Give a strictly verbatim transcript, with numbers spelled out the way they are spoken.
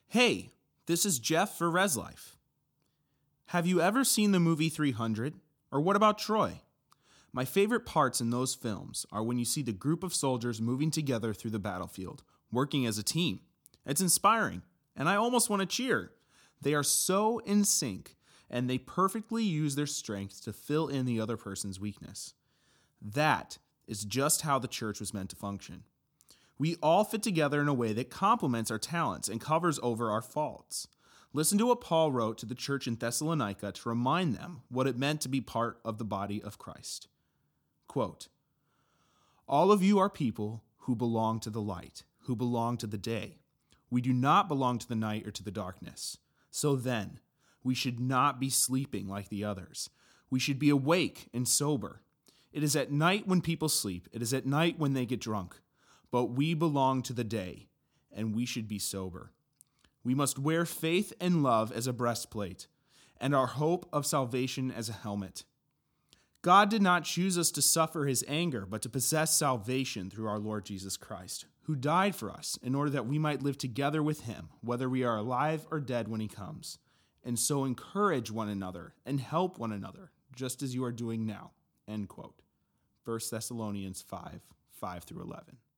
Hey, this is Jeff for Res Life. Have you ever seen the movie three hundred? Or what about Troy? My favorite parts in those films are when you see the group of soldiers moving together through the battlefield, working as a team. It's inspiring, and I almost want to cheer. They are so in sync, and they perfectly use their strength to fill in the other person's weakness. That is just how the church was meant to function. We all fit together in a way that complements our talents and covers over our faults. Listen to what Paul wrote to the church in Thessalonica to remind them what it meant to be part of the body of Christ. Quote, "All of you are people who belong to the light, who belong to the day. We do not belong to the night or to the darkness. So then, we should not be sleeping like the others. We should be awake and sober. It is at night when people sleep. It is at night when they get drunk. But we belong to the day, and we should be sober. We must wear faith and love as a breastplate, and our hope of salvation as a helmet. God did not choose us to suffer his anger, but to possess salvation through our Lord Jesus Christ, who died for us in order that we might live together with him, whether we are alive or dead when he comes. And so encourage one another and help one another, just as you are doing now." End quote. First Thessalonians five, five through eleven.